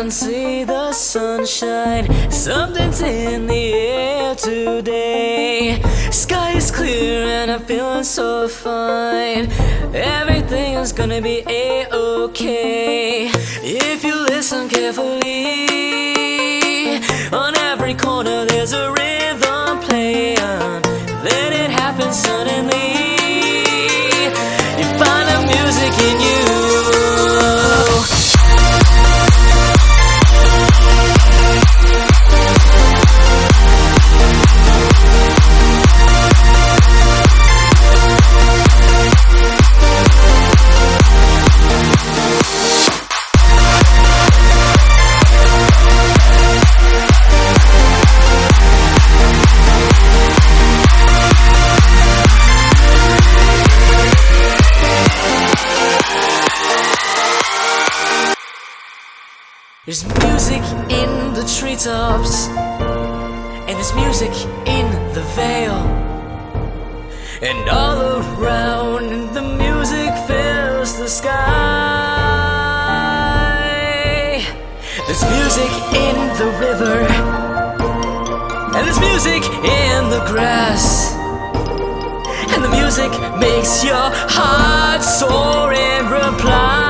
can't see the sunshine. Something's in the air today. Sky is clear and I'm feeling so fine. Everything is gonna be a-okay if you listen carefully. On every corner there's a rhythm playing. Then it happens suddenly. You find the music in you. There's music in the treetops, and there's music in the vale, and all around the music fills the sky. There's music in the river, and there's music in the grass, and the music makes your heart soar and reply.